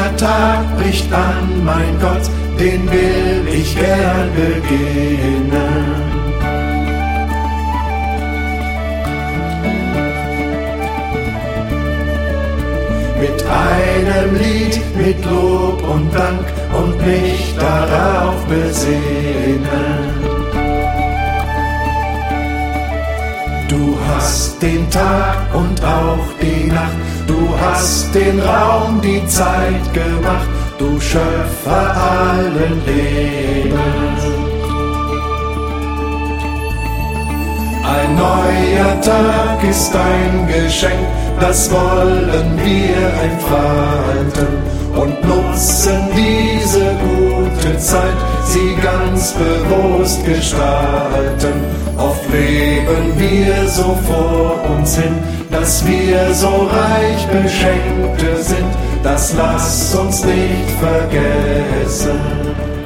neuer Tag bricht an, mein Gott, den will ich gern beginnen. Mit einem Lied, mit Lob und Dank und mich darauf besinnen. Du hast den Tag und auch die Nacht, du hast den Raum, die Zeit gemacht, du Schöpfer allen Lebens. Ein neuer Tag ist ein Geschenk, das wollen wir entfalten und nutzen diese gute Zeit, sie ganz bewusst gestalten. Oft leben wir so vor uns hin, dass wir so reich Beschenkte sind, das lass uns nicht vergessen.